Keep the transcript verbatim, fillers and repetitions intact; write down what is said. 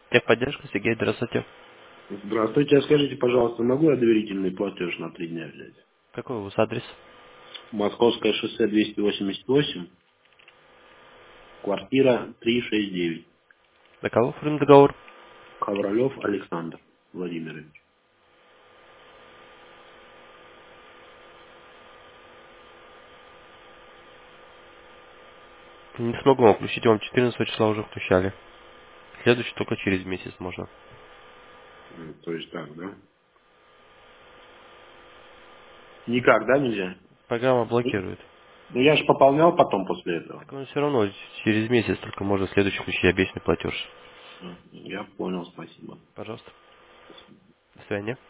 Техподдержка, Сергей, здравствуйте. Здравствуйте, а скажите, пожалуйста, могу я доверительный платеж на три дня взять? Какой у вас адрес? Московское шоссе двести восемьдесят восемь, квартира триста шестьдесят девять. На кого оформлен договор? Ковролев Александр Владимирович. Не смогу вам включить, вам четырнадцатого числа уже включали. Следующий только через месяц можно. М, То есть так, да? Никак, да, нельзя? Программа Ну, блокирует. ну, я же пополнял потом после этого. Так он все равно через месяц только можно следующий включить обещанный платеж. Всё, я понял, спасибо. Пожалуйста. До свидания.